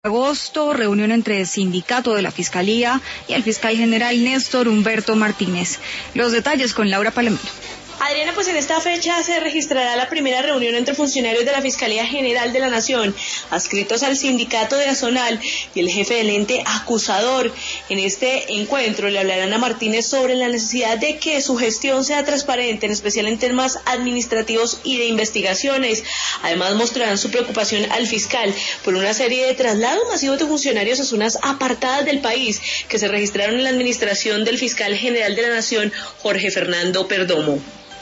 Agosto, reunión entre el sindicato de la Fiscalía y el fiscal general Néstor Humberto Martínez. Los detalles con Laura Palomino. Adriana, pues en esta fecha se registrará la primera reunión entre funcionarios de la Fiscalía General de la Nación, adscritos al sindicato de Azonal y el jefe del ente acusador. En este encuentro le hablarán a Martínez sobre la necesidad de que su gestión sea transparente, en especial en temas administrativos y de investigaciones. Además mostrarán su preocupación al fiscal por una serie de traslados masivos de funcionarios a zonas apartadas del país que se registraron en la administración del fiscal general de la Nación, Jorge Fernando Perdomo.